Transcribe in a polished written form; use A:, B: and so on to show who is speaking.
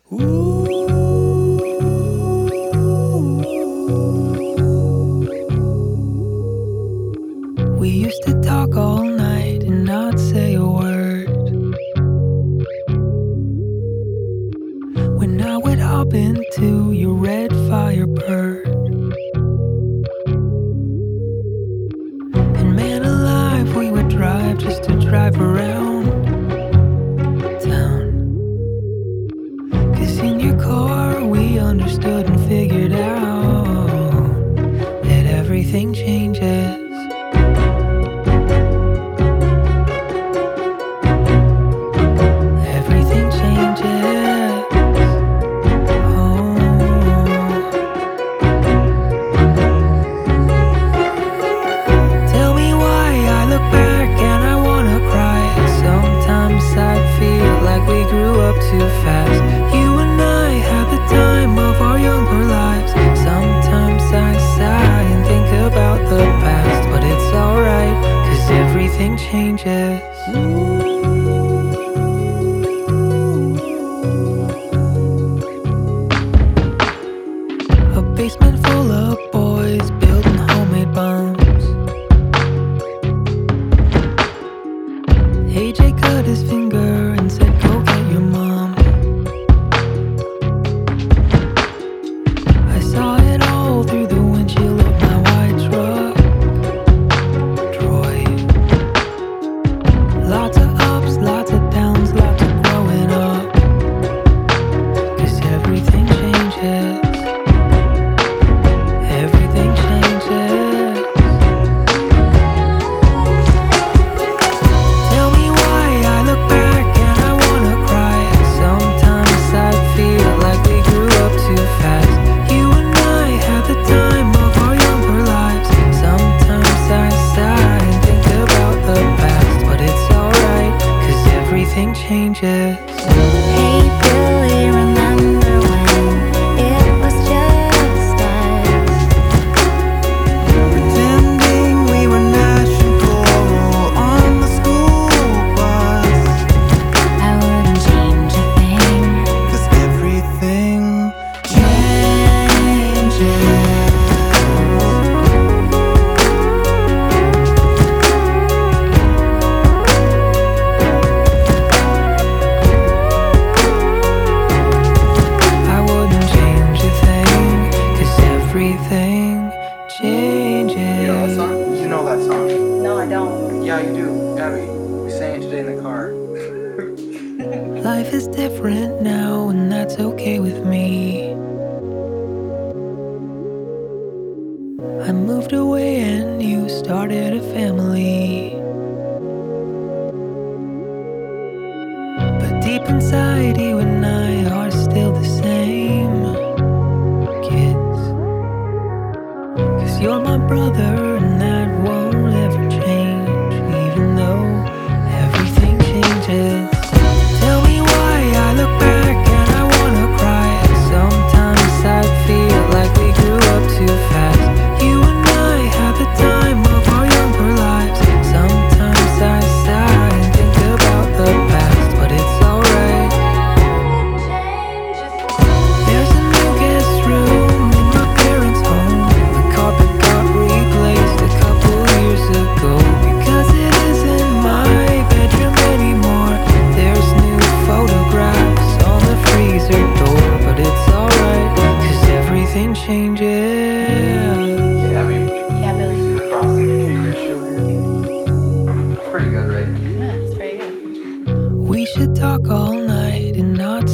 A: We used to talk all night and not say a word. When I would hop into your red Firebird. And man alive, we would drive just to drive around town. 'Cause in your car we understood and figured out that everything changes. Everything changes. Oh. Tell me why I look back and I wanna cry. Sometimes I feel like we grew up too fast. You and I had the time of our younger lives. Sometimes I sigh and think about the past, but it's alright, 'cause everything changes. A basement full of boys building homemade bombs. AJ cut his finger and said, "Go get your mom." I saw it all through the windshield of my white truck. Troy. Lots of ups, lots of downs, lots of growing up. 'Cause everything changes. Everything changes. Tell me why I look back and I wanna cry. Sometimes I feel like we grew up too fast. You and I had the time of our younger lives. Sometimes I sigh and think about the past, but it's alright, 'cause everything changes.
B: Hey Billy, remember when it was just us?
C: Pretending we were Nash and Coral on the school bus.
B: I wouldn't change a thing.
C: 'Cause everything changes.
A: I wouldn't change a thing, 'cause everything changes.
D: You know that song? You know that song?
E: No, I don't.
D: Yeah, you do. Abby, we sang it today in the car.
A: Life is different now, and that's okay with me. I moved away and you started a family. But deep inside, you and I are still the same kids. 'Cause you're my brother, and that won't ever change, even though everything changes. Tell me why I look back and I wanna cry. Sometimes I feel like we grew up too fast. You and I had the time of our younger lives. Sometimes I sigh and think about the past, but it's alright. There's a new guest room in my parents' home. The carpet got replaced a couple years ago. Because it isn't my bedroom anymore. There's new photographs on the freezer door, but it's alright, 'cause everything changes.
D: Abby,
E: Yeah, Billy.
D: the frosting cake ratio here. Pretty good, right?
E: Yeah, it's very good.
A: We should talk all night and not